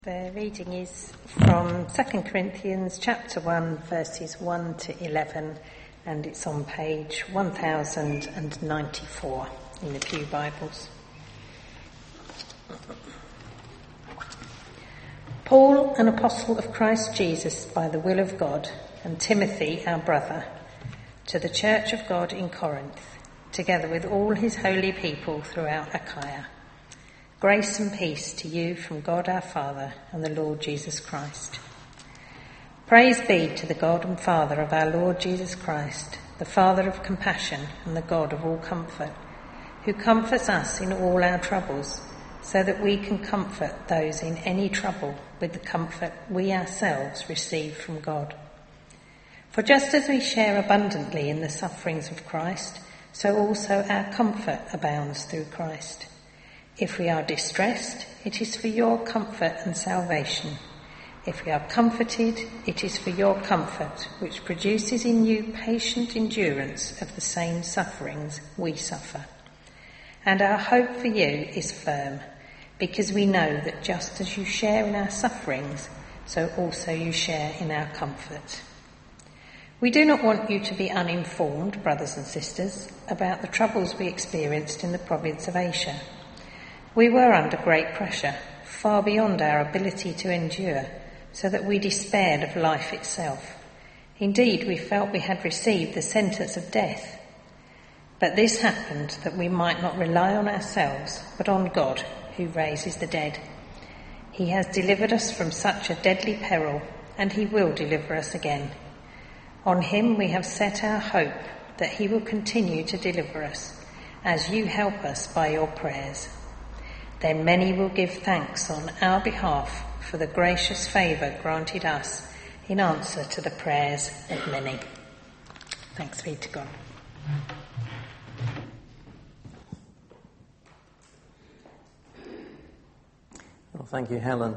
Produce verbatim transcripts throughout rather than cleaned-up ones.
The reading is from Second Corinthians chapter one, verses one to eleven, and it's on page one thousand ninety-four in the Pew Bibles. Paul, an apostle of Christ Jesus by the will of God, and Timothy, our brother, to the church of God in Corinth, together with all his holy people throughout Achaia. Grace and peace to you from God our Father and the Lord Jesus Christ. Praise be to the God and Father of our Lord Jesus Christ, the Father of compassion and the God of all comfort, who comforts us in all our troubles, so that we can comfort those in any trouble with the comfort we ourselves receive from God. For just as we share abundantly in the sufferings of Christ, so also our comfort abounds through Christ. If we are distressed, it is for your comfort and salvation. If we are comforted, it is for your comfort, which produces in you patient endurance of the same sufferings we suffer. And our hope for you is firm, because we know that just as you share in our sufferings, so also you share in our comfort. We do not want you to be uninformed, brothers and sisters, about the troubles we experienced in the province of Asia. We were under great pressure, far beyond our ability to endure, so that we despaired of life itself. Indeed, we felt we had received the sentence of death. But this happened that we might not rely on ourselves, but on God, who raises the dead. He has delivered us from such a deadly peril, and he will deliver us again. On him we have set our hope that he will continue to deliver us, as you help us by your prayers. Then many will give thanks on our behalf for the gracious favour granted us in answer to the prayers of many. Thanks be to God. Well, thank you, Helen.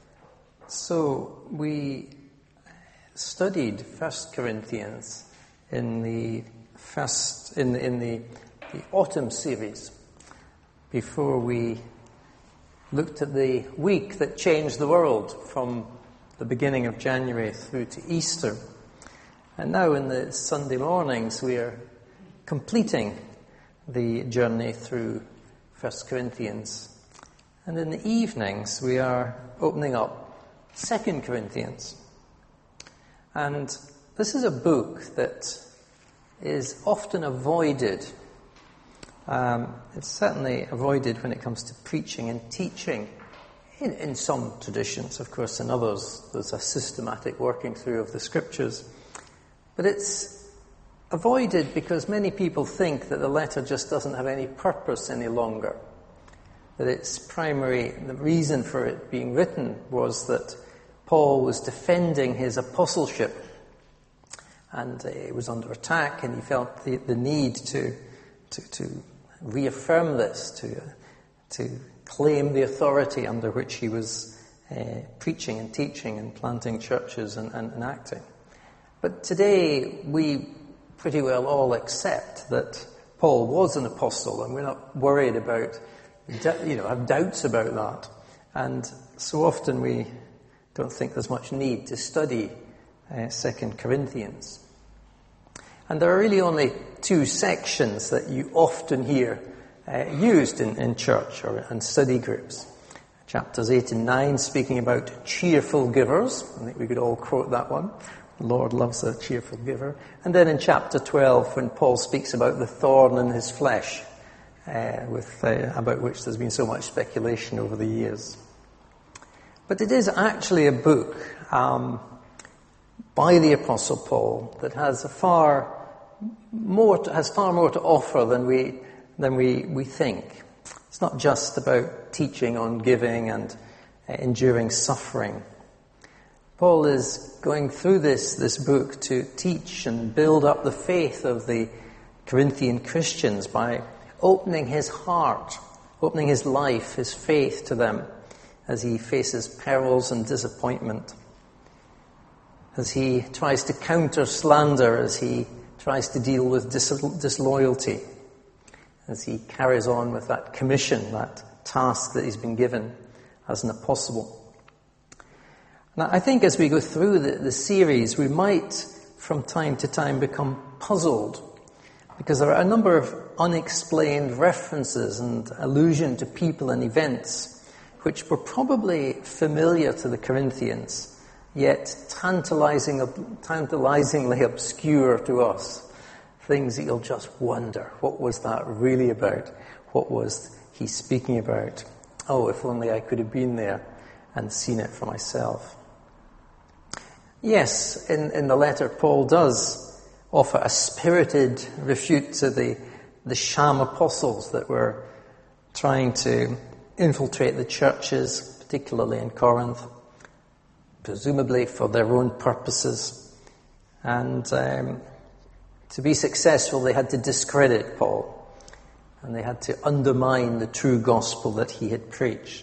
So we studied First Corinthians in the first in in the, the autumn series before we looked at the week that changed the world from the beginning of January through to Easter. And now in the Sunday mornings we are completing the journey through First Corinthians. And in the evenings we are opening up Second Corinthians. And this is a book that is often avoided. Um, it's certainly avoided when it comes to preaching and teaching. In, in some traditions, of course, in others, there's a systematic working through of the scriptures. But it's avoided because many people think that the letter just doesn't have any purpose any longer. That its primary, the reason for it being written was that Paul was defending his apostleship. And uh, it was under attack, and he felt the, the need to, to, to reaffirm this, to to claim the authority under which he was uh, preaching and teaching and planting churches and, and, and acting. But today we pretty well all accept that Paul was an apostle, and we're not worried about, you know, have doubts about that. And so often we don't think there's much need to study uh, Second Corinthians. And there are really only two sections that you often hear uh, used in, in church or in study groups. Chapters eight and nine speaking about cheerful givers. I think we could all quote that one. The Lord loves a cheerful giver. And then in chapter twelve, when Paul speaks about the thorn in his flesh, uh, with uh, about which there's been so much speculation over the years. But it is actually a book um, by the Apostle Paul that has a far more to, has far more to offer than we than we, we think. It's not just about teaching on giving and uh, enduring suffering. Paul is going through this this book to teach and build up the faith of the Corinthian Christians by opening his heart, opening his life, his faith to them as he faces perils and disappointment, as he tries to counter slander, as he tries to deal with dis- disloyalty, as he carries on with that commission, that task that he's been given as an apostle. Now, I think as we go through the, the series, we might, from time to time, become puzzled, because there are a number of unexplained references and allusion to people and events which were probably familiar to the Corinthians, yet tantalizing, tantalizingly obscure to us. Things that you'll just wonder, what was that really about? What was he speaking about? Oh, if only I could have been there and seen it for myself. Yes, in, in the letter, Paul does offer a spirited refute to the, the sham apostles that were trying to infiltrate the churches, particularly in Corinth, presumably for their own purposes. And um, to be successful, they had to discredit Paul, and they had to undermine the true gospel that he had preached.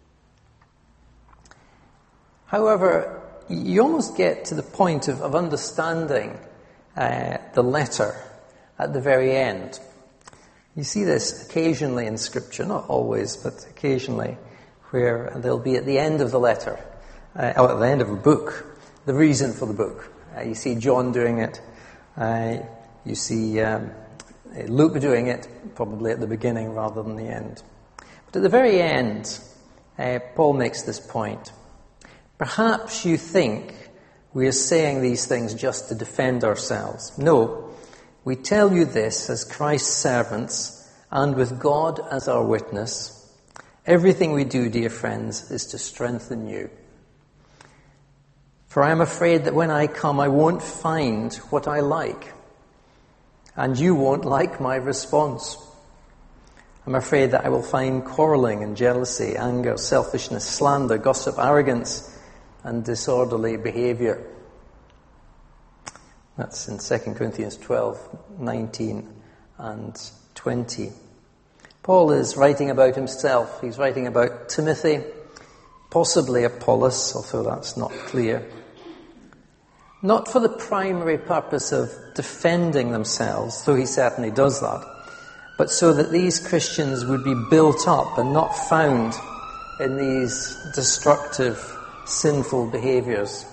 However, you almost get to the point of, of understanding uh, the letter at the very end. You see this occasionally in Scripture, not always, but occasionally, where there'll be at the end of the letter, uh, or at the end of a book, the reason for the book. Uh, you see John doing it. Uh, you see um, Luke doing it, probably at the beginning rather than the end. But at the very end, uh, Paul makes this point. Perhaps you think we are saying these things just to defend ourselves. No. We tell you this as Christ's servants and with God as our witness. Everything we do, dear friends, is to strengthen you. For I am afraid that when I come, I won't find what I like, and you won't like my response. I'm afraid that I will find quarreling and jealousy, anger, selfishness, slander, gossip, arrogance, and disorderly behavior. That's in Second Corinthians twelve, nineteen and twenty. Paul is writing about himself. He's writing about Timothy, possibly Apollos, although that's not clear. Not for the primary purpose of defending themselves, though he certainly does that, but so that these Christians would be built up and not found in these destructive, sinful behaviors.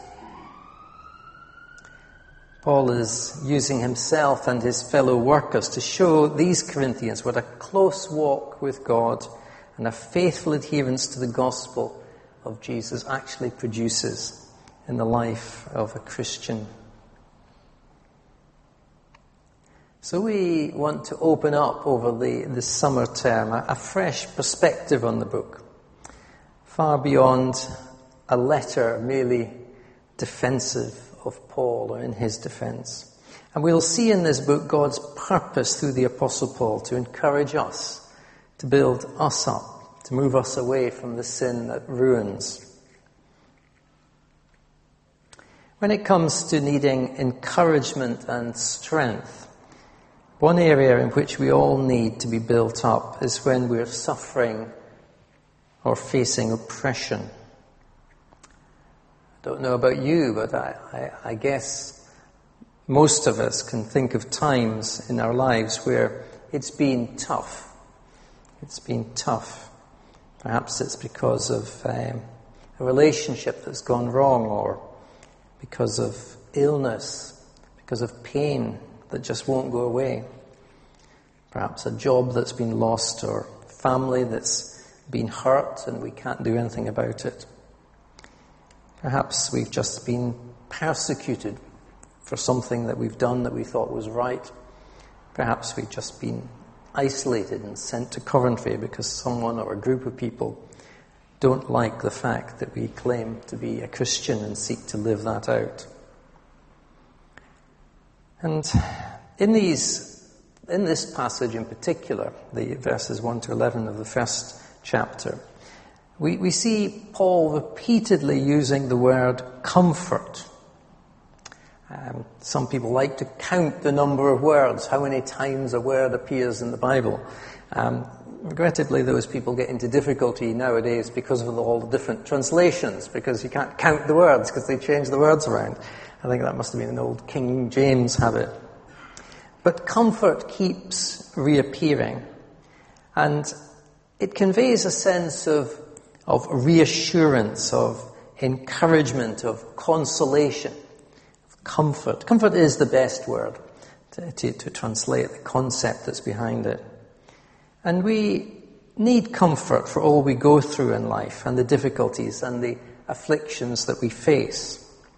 Paul is using himself and his fellow workers to show these Corinthians what a close walk with God and a faithful adherence to the gospel of Jesus actually produces in the life of a Christian. So we want to open up over the, the summer term a, a fresh perspective on the book, far beyond a letter merely defensive of Paul or in his defense. And we'll see in this book God's purpose through the Apostle Paul to encourage us, to build us up, to move us away from the sin that ruins. When it comes to needing encouragement and strength, one area in which we all need to be built up is when we're suffering or facing oppression. Don't know about you, but I, I, I guess most of us can think of times in our lives where it's been tough. It's been tough. Perhaps it's because of um, a relationship that's gone wrong, or because of illness, because of pain that just won't go away. Perhaps a job that's been lost, or family that's been hurt and we can't do anything about it. Perhaps we've just been persecuted for something that we've done that we thought was right. Perhaps we've just been isolated and sent to Coventry because someone or a group of people don't like the fact that we claim to be a Christian and seek to live that out. And in these, in this passage in particular, the verses one to eleven of the first chapter, We, we see Paul repeatedly using the word comfort. Um, some people like to count the number of words, how many times a word appears in the Bible. Um, regrettably, those people get into difficulty nowadays because of all the different translations, because you can't count the words because they change the words around. I think that must have been an old King James habit. But comfort keeps reappearing, and it conveys a sense of of reassurance, of encouragement, of consolation, of comfort. Comfort is the best word to, to, to translate the concept that's behind it. And we need comfort for all we go through in life and the difficulties and the afflictions that we face.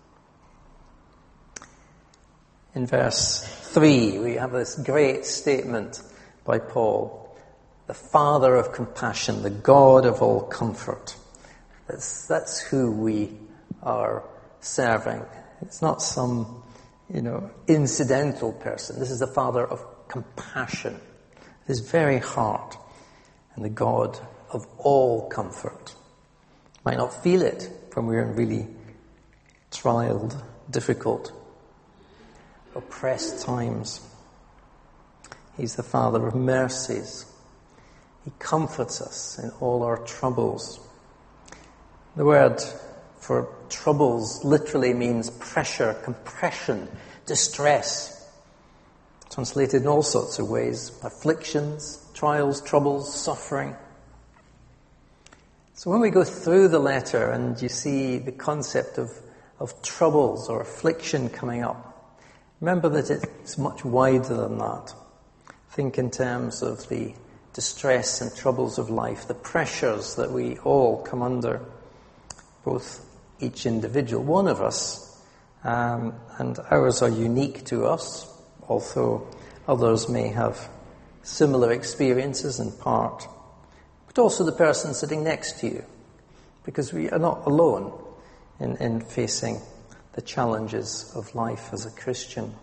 In verse three, we have this great statement by Paul, the Father of compassion, the God of all comfort. That's, that's who we are serving. It's not some, you know, incidental person. This is the Father of compassion, his very heart, and the God of all comfort. Might not feel it when we're in really trialed, difficult, oppressed times. He's the Father of mercies. He comforts us in all our troubles. The word for troubles literally means pressure, compression, distress. Translated in all sorts of ways. Afflictions, trials, troubles, suffering. So when we go through the letter and you see the concept of, of troubles or affliction coming up, remember that it's much wider than that. Think in terms of the distress and troubles of life, the pressures that we all come under, both each individual, one of us, um, and ours are unique to us, although others may have similar experiences in part, but also the person sitting next to you, because we are not alone in, in facing the challenges of life as a Christian.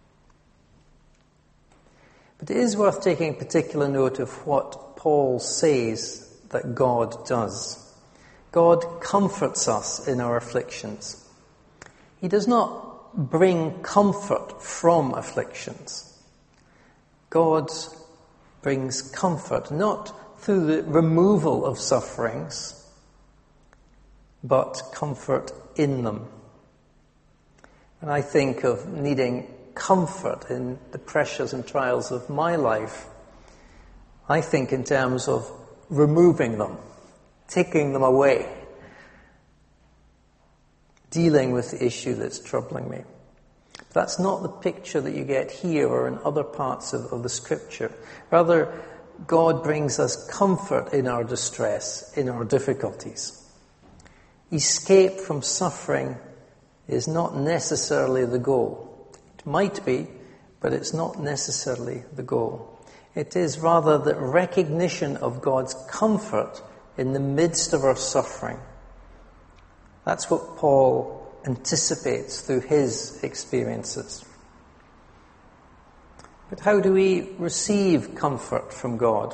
But it is worth taking particular note of what Paul says that God does. God comforts us in our afflictions. He does not bring comfort from afflictions. God brings comfort not through the removal of sufferings, but comfort in them. And I think of needing comfort in the pressures and trials of my life, I think in terms of removing them, taking them away, dealing with the issue that's troubling me. But that's not the picture that you get here or in other parts of, of the Scripture. Rather, God brings us comfort in our distress, in our difficulties. Escape from suffering is not necessarily the goal. It might be, but it's not necessarily the goal. It is rather the recognition of God's comfort in the midst of our suffering. That's what Paul anticipates through his experiences. But how do we receive comfort from God?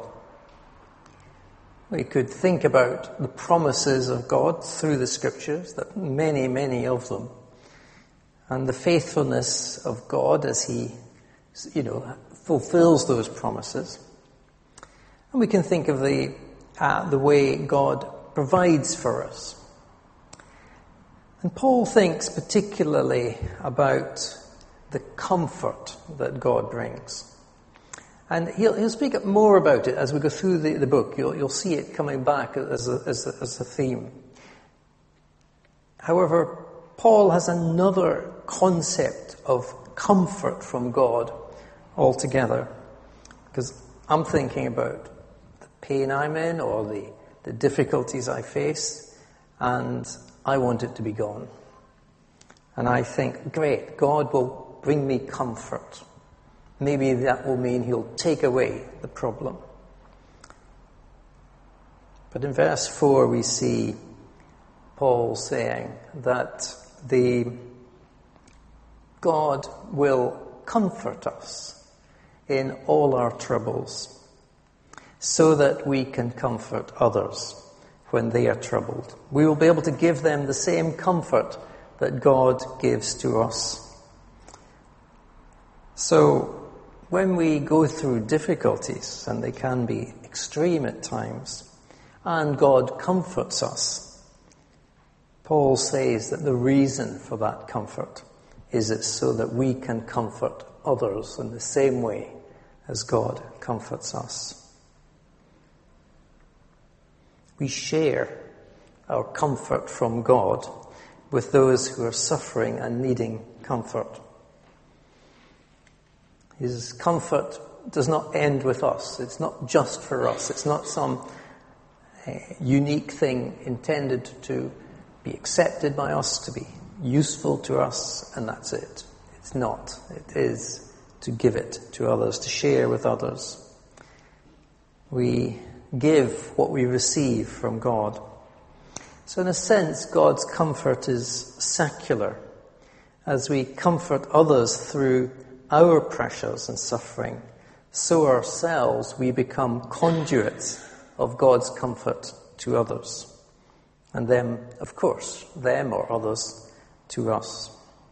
We could think about the promises of God through the Scriptures, that many, many of them, and the faithfulness of God as he, you know, fulfills those promises. And we can think of the uh, the way God provides for us. And Paul thinks particularly about the comfort that God brings. And he'll, he'll speak more about it as we go through the, the book. You'll, you'll see it coming back as a, as, a, as a theme. However, Paul has another concept of comfort from God altogether. Because I'm thinking about the pain I'm in or the, the difficulties I face, and I want it to be gone. And I think, great, God will bring me comfort. Maybe that will mean he'll take away the problem. But in verse four we see Paul saying that the God will comfort us in all our troubles so that we can comfort others when they are troubled. We will be able to give them the same comfort that God gives to us. So when we go through difficulties, and they can be extreme at times, and God comforts us, Paul says that the reason for that comfort is it's so that we can comfort others in the same way as God comforts us. We share our comfort from God with those who are suffering and needing comfort. His comfort does not end with us. It's not just for us. It's not some uh, unique thing intended to be accepted by us, to be useful to us, and that's it. It's not. It is to give it to others, to share with others. We give what we receive from God. So in a sense, God's comfort is secular. As we comfort others through our pressures and suffering, so ourselves we become conduits of God's comfort to others. And them, of course, them or others to us.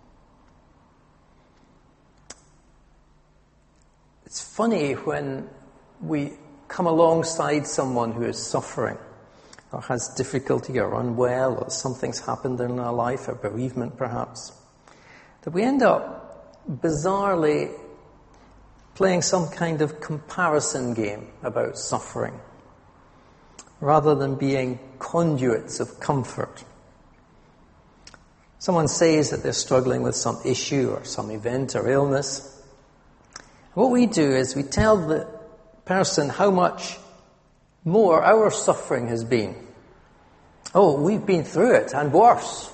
It's funny when we come alongside someone who is suffering or has difficulty or unwell or something's happened in their life, a bereavement perhaps, that we end up bizarrely playing some kind of comparison game about suffering rather than being conduits of comfort. Someone says that they're struggling with some issue or some event or illness. What we do is we tell the person how much more our suffering has been. Oh, we've been through it and worse.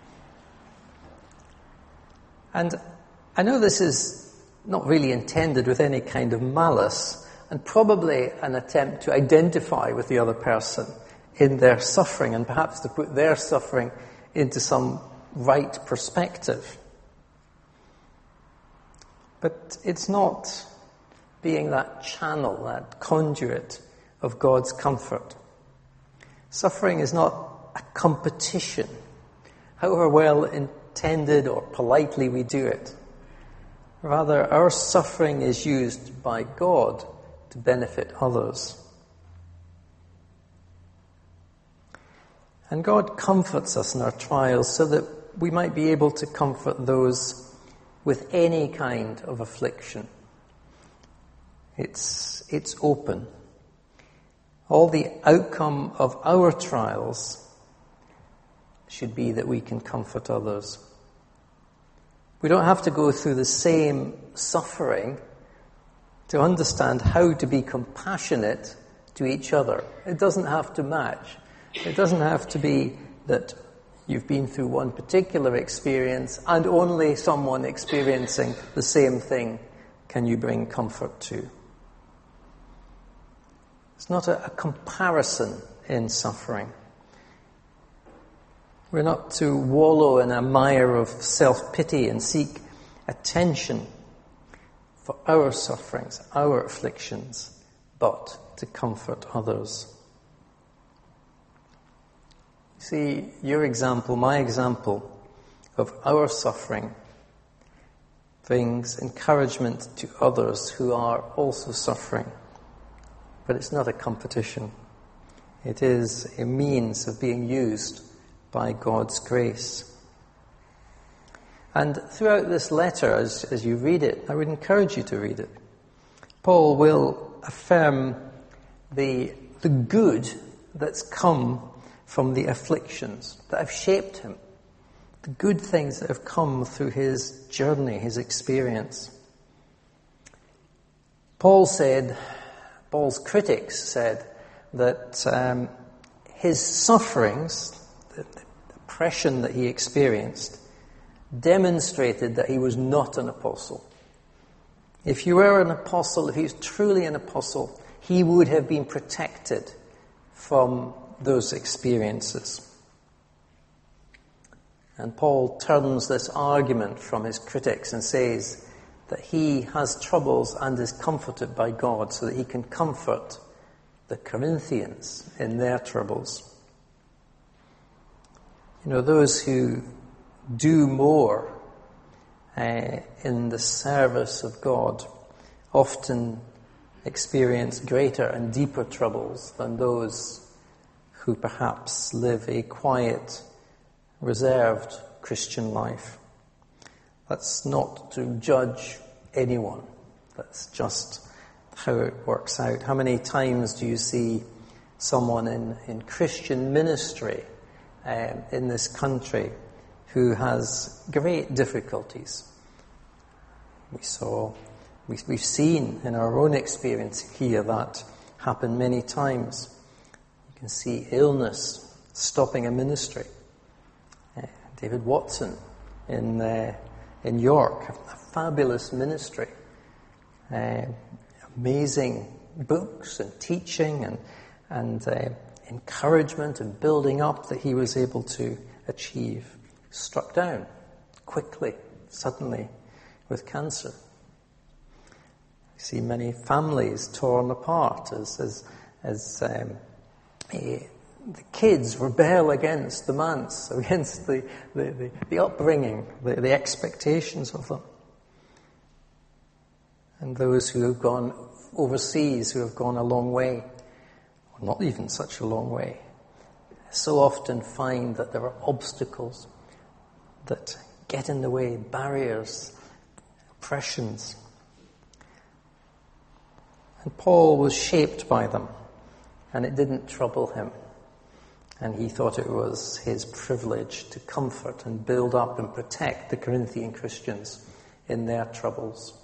And I know this is not really intended with any kind of malice, and probably an attempt to identify with the other person in their suffering and perhaps to put their suffering into some right perspective. But it's not being that channel, that conduit of God's comfort. Suffering is not a competition, however well intended or politely we do it. Rather, our suffering is used by God to benefit others. And God comforts us in our trials so that we might be able to comfort those with any kind of affliction. It's, it's open. All the outcome of our trials should be that we can comfort others. We don't have to go through the same suffering to understand how to be compassionate to each other. It doesn't have to match. It doesn't have to be that you've been through one particular experience and only someone experiencing the same thing can you bring comfort to. It's not a, a comparison in suffering. We're not to wallow in a mire of self-pity and seek attention for our sufferings, our afflictions, but to comfort others. See, your example, my example of our suffering brings encouragement to others who are also suffering. But it's not a competition. It is a means of being used by God's grace. And throughout this letter, as, as you read it, I would encourage you to read it. Paul will affirm the, the good that's come from the afflictions that have shaped him, the good things that have come through his journey, his experience. Paul said, Paul's critics said that um, his sufferings, the oppression that he experienced, demonstrated that he was not an apostle. If you were an apostle, if he was truly an apostle, he would have been protected from those experiences. And Paul turns this argument from his critics and says that he has troubles and is comforted by God so that he can comfort the Corinthians in their troubles. You know, those who do more uh, in the service of God often experience greater and deeper troubles than those who perhaps live a quiet, reserved Christian life. That's not to judge anyone. That's just how it works out. How many times do you see someone in, in Christian ministry um, in this country who has great difficulties. We saw, we, we've seen in our own experience here that happen many times. You can see illness stopping a ministry. Uh, David Watson in uh, in York, a fabulous ministry, uh, amazing books and teaching and and uh, encouragement and building up that he was able to achieve, struck down quickly, suddenly, with cancer. We see many families torn apart as as as um, uh, the kids rebel against the manse, against the the, the, the upbringing, the, the expectations of them. And those who have gone overseas, who have gone a long way, or not even such a long way, so often find that there are obstacles that get in the way, barriers, oppressions. And Paul was shaped by them, and it didn't trouble him. And he thought it was his privilege to comfort and build up and protect the Corinthian Christians in their troubles.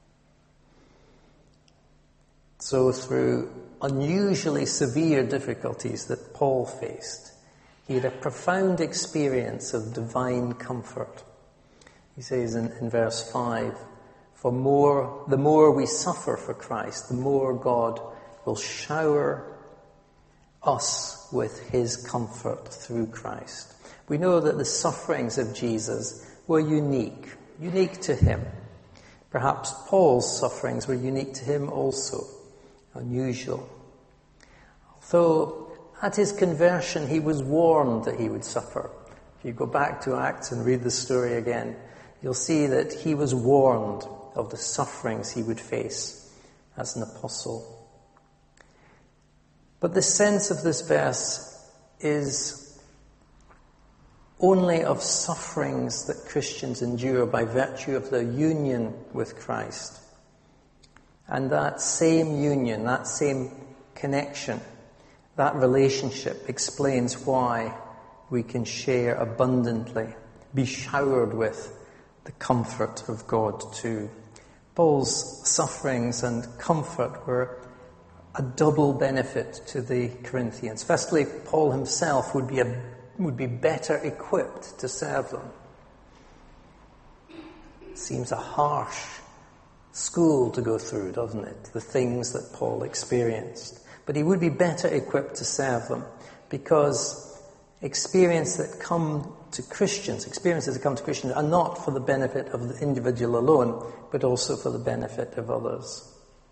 So through unusually severe difficulties that Paul faced, he had a profound experience of divine comfort. He says in, in verse five, For more, the more we suffer for Christ, the more God will shower us with his comfort through Christ. We know that the sufferings of Jesus were unique, unique to him. Perhaps Paul's sufferings were unique to him also, unusual. Although at his conversion he was warned that he would suffer. If you go back to Acts and read the story again, you'll see that he was warned of the sufferings he would face as an apostle. But the sense of this verse is only of sufferings that Christians endure by virtue of their union with Christ. And that same union, that same connection, that relationship explains why we can share abundantly, be showered with the comfort of God too. Paul's sufferings and comfort were a double benefit to the Corinthians. Firstly, Paul himself would be a, would be better equipped to serve them. It seems a harsh school to go through, doesn't it? The things that Paul experienced. But he would be better equipped to serve them because experience that come to Christians, experiences that come to Christians are not for the benefit of the individual alone, but also for the benefit of others.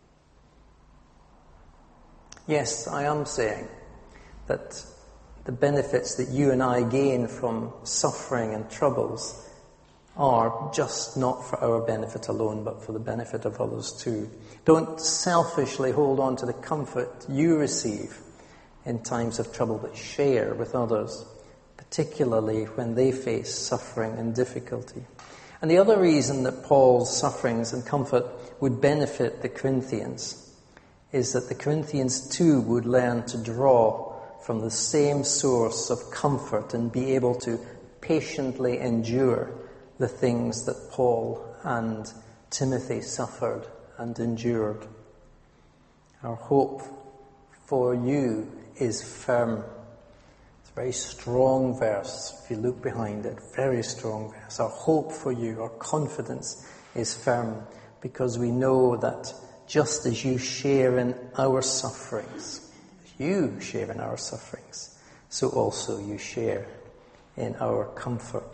Yes, I am saying that the benefits that you and I gain from suffering and troubles are just not for our benefit alone, but for the benefit of others too. Don't selfishly hold on to the comfort you receive in times of trouble, but share with others, particularly when they face suffering and difficulty. And the other reason that Paul's sufferings and comfort would benefit the Corinthians is that the Corinthians too would learn to draw from the same source of comfort and be able to patiently endure the things that Paul and Timothy suffered and endured. Our hope for you is firm. It's a very strong verse. If you look behind it, very strong verse. Our hope for you, our confidence is firm because we know that just as you share in our sufferings, you share in our sufferings, so also you share in our comfort.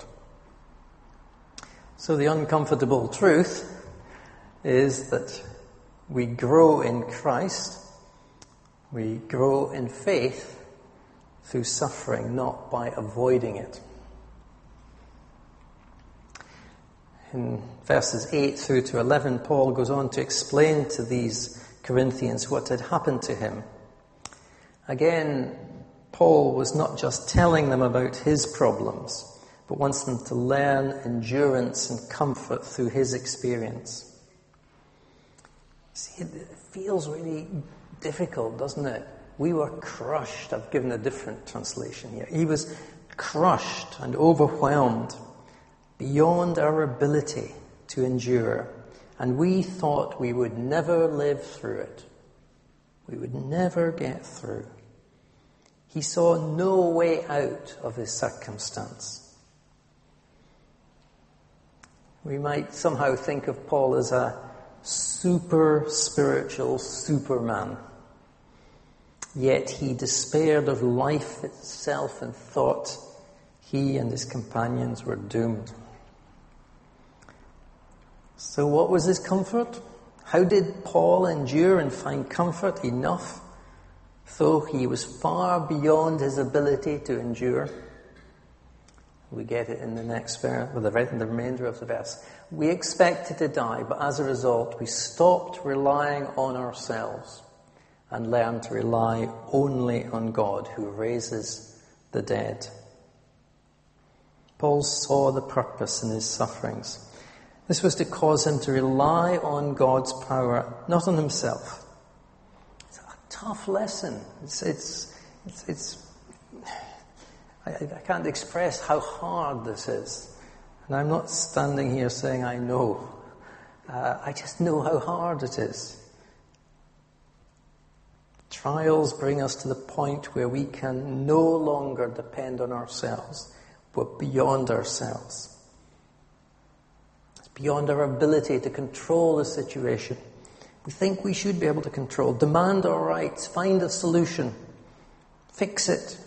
So the uncomfortable truth is that we grow in Christ, we grow in faith through suffering, not by avoiding it. In verses eight through to eleven, Paul goes on to explain to these Corinthians what had happened to him. Again, Paul was not just telling them about his problems, but wants them to learn endurance and comfort through his experience. See, it feels really difficult, doesn't it? We were crushed. I've given a different translation here. He was crushed and overwhelmed beyond our ability to endure, and we thought we would never live through it. We would never get through. He saw no way out of his circumstance. We might somehow think of Paul as a super spiritual Superman. Yet he despaired of life itself and thought he and his companions were doomed. So what was his comfort? How did Paul endure and find comfort enough, though he was far beyond his ability to endure? We get it in the next verse, with the, in the remainder of the verse. We expected to die, but as a result, we stopped relying on ourselves and learned to rely only on God, who raises the dead. Paul saw the purpose in his sufferings. This was to cause him to rely on God's power, not on himself. It's a tough lesson. It's, it's, it's, it's I, I can't express how hard this is. And I'm not standing here saying I know. Uh, I just know how hard it is. Trials bring us to the point where we can no longer depend on ourselves, but beyond ourselves. It's beyond our ability to control the situation. We think we should be able to control, demand our rights, find a solution, fix it.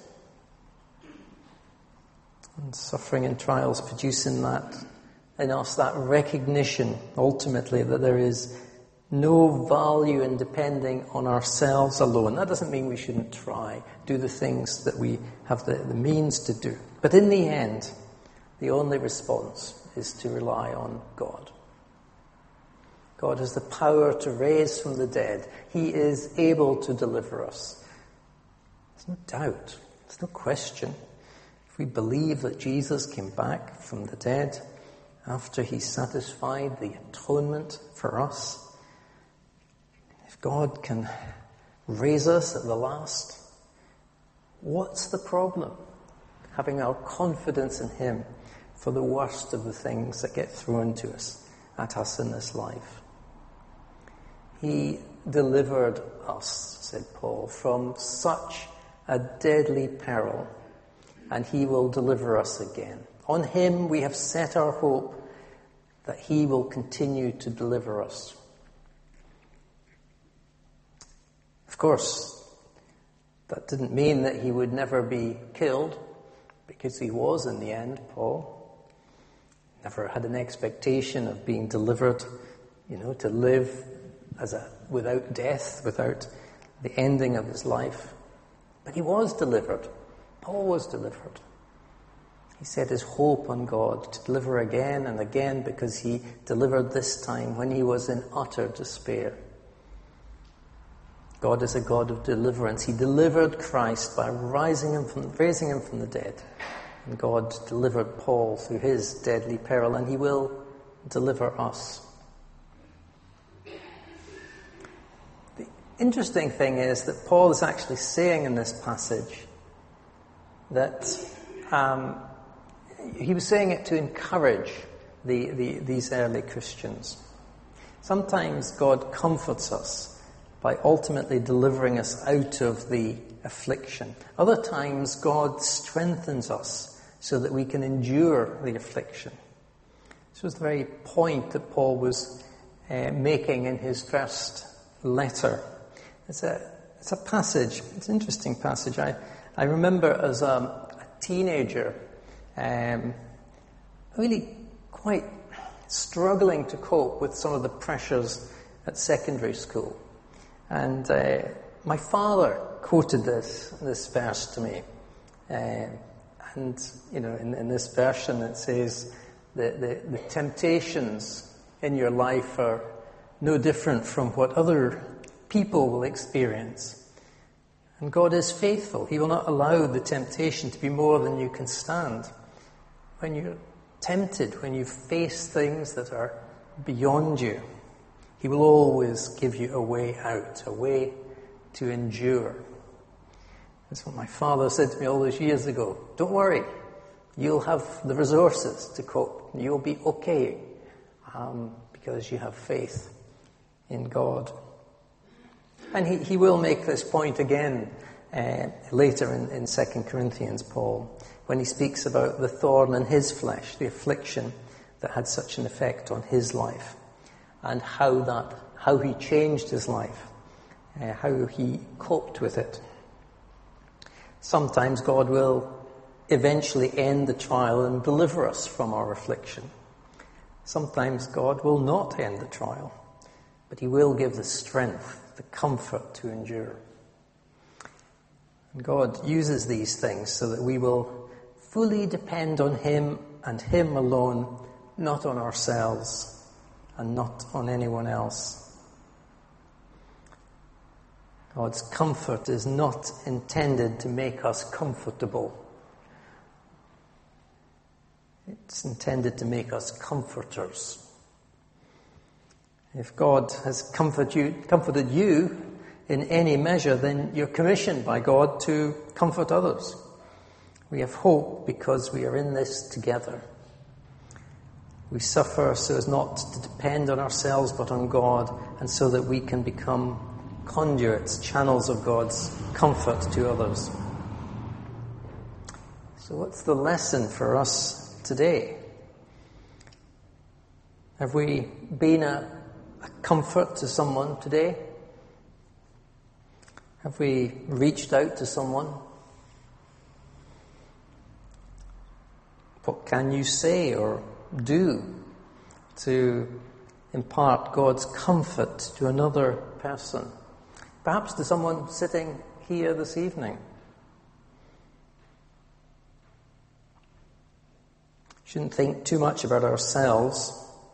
And suffering and trials produce in that, in us that recognition, ultimately, that there is no value in depending on ourselves alone. That doesn't mean we shouldn't try, do the things that we have the, the means to do. But in the end, the only response is to rely on God. God has the power to raise from the dead. He is able to deliver us. There's no doubt. There's no question. If we believe that Jesus came back from the dead after he satisfied the atonement for us, if God can raise us at the last, what's the problem? Having our confidence in him for the worst of the things that get thrown to us, at us in this life. He delivered us, said Paul, from such a deadly peril, and he will deliver us again. On him we have set our hope that he will continue to deliver us. Of course, that didn't mean that he would never be killed, because he was in the end, Paul. Never had an expectation of being delivered, you know, to live as a without death, without the ending of his life. But he was delivered. Paul was delivered. He set his hope on God to deliver again and again, because he delivered this time when he was in utter despair. God is a God of deliverance. He delivered Christ by rising him from, raising him from the dead. And God delivered Paul through his deadly peril, and he will deliver us. The interesting thing is that Paul is actually saying in this passage that um, he was saying it to encourage the, the, these early Christians. Sometimes God comforts us by ultimately delivering us out of the affliction. Other times God strengthens us so that we can endure the affliction. This was the very point that Paul was uh, making in his first letter. It's a, it's a passage, it's an interesting passage. I, I remember as a, a teenager um, really quite struggling to cope with some of the pressures at secondary school. And uh, my father quoted this this verse to me. Um, and, you know, in, in this version it says, the, the, the temptations in your life are no different from what other people will experience. And God is faithful. He will not allow the temptation to be more than you can stand. When you're tempted, when you face things that are beyond you, he will always give you a way out, a way to endure. That's what my father said to me all those years ago. Don't worry, you'll have the resources to cope. You'll be okay um, because you have faith in God. And he, he will make this point again uh, later in, in Second Corinthians, Paul, when he speaks about the thorn in his flesh, the affliction that had such an effect on his life, and how that, how he changed his life, uh, how he coped with it. Sometimes God will eventually end the trial and deliver us from our affliction. Sometimes God will not end the trial, but he will give the strength, the comfort to endure. And God uses these things so that we will fully depend on him and him alone, not on ourselves and not on anyone else. God's comfort is not intended to make us comfortable. It's intended to make us comforters. If God has comfort you, comforted you in any measure, then you're commissioned by God to comfort others. We have hope because we are in this together. We suffer so as not to depend on ourselves but on God, and so that we can become conduits, channels of God's comfort to others. So what's the lesson for us today? Have we been a, a comfort to someone today? Have we reached out to someone? What can you say or do to impart God's comfort to another person? Perhaps to someone sitting here this evening. Shouldn't think too much about ourselves.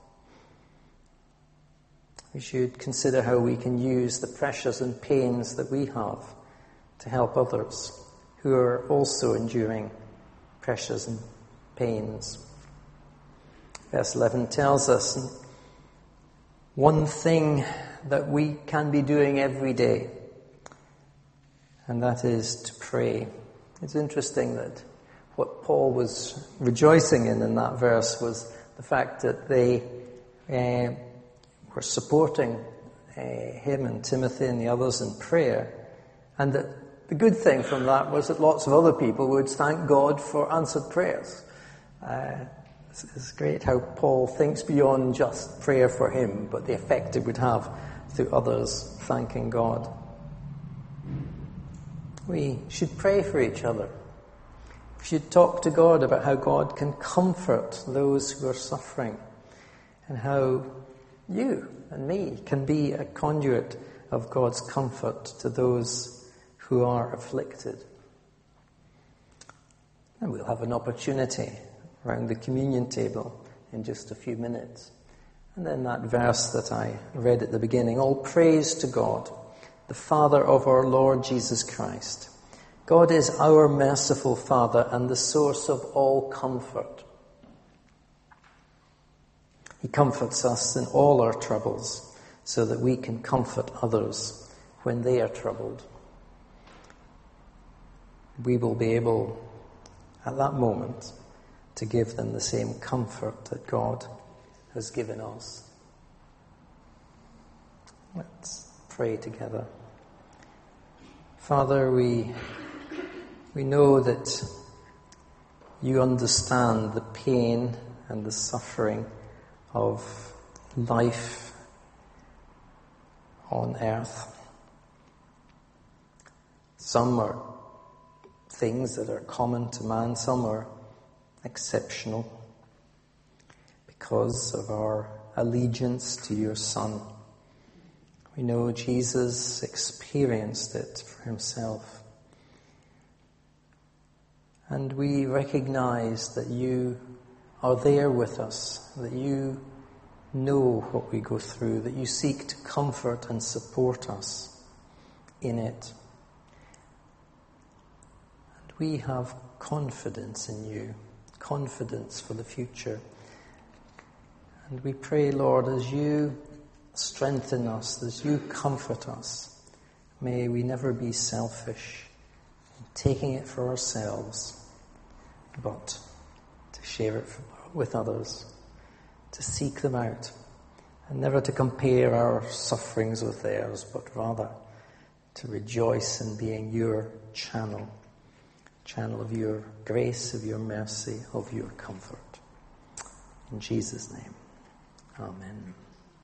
We should consider how we can use the pressures and pains that we have to help others who are also enduring pressures and pains. Verse eleven tells us one thing that we can be doing every day, and that is to pray. It's interesting that what Paul was rejoicing in in that verse was the fact that they uh, were supporting uh, him and Timothy and the others in prayer, and that the good thing from that was that lots of other people would thank God for answered prayers. Uh, it's, it's great how Paul thinks beyond just prayer for him, but the effect it would have through others thanking God. We should pray for each other. We should talk to God about how God can comfort those who are suffering, and how you and me can be a conduit of God's comfort to those who are afflicted. And we'll have an opportunity around the communion table in just a few minutes. And then that verse that I read at the beginning, all praise to God, the Father of our Lord Jesus Christ. God is our merciful Father and the source of all comfort. He comforts us in all our troubles so that we can comfort others when they are troubled. We will be able, at that moment, to give them the same comfort that God has given us. Let's pray together. Father, we we know that you understand the pain and the suffering of life on earth. Some are things that are common to man, some are exceptional because of our allegiance to your Son. We know Jesus experienced it for himself. And we recognize that you are there with us, that you know what we go through, that you seek to comfort and support us in it. And we have confidence in you, confidence for the future. And we pray, Lord, as you strengthen us, as you comfort us, may we never be selfish, taking it for ourselves, but share it with others, to seek them out, and never to compare our sufferings with theirs, but rather to rejoice in being your channel, channel of your grace, of your mercy, of your comfort. In Jesus' name, amen.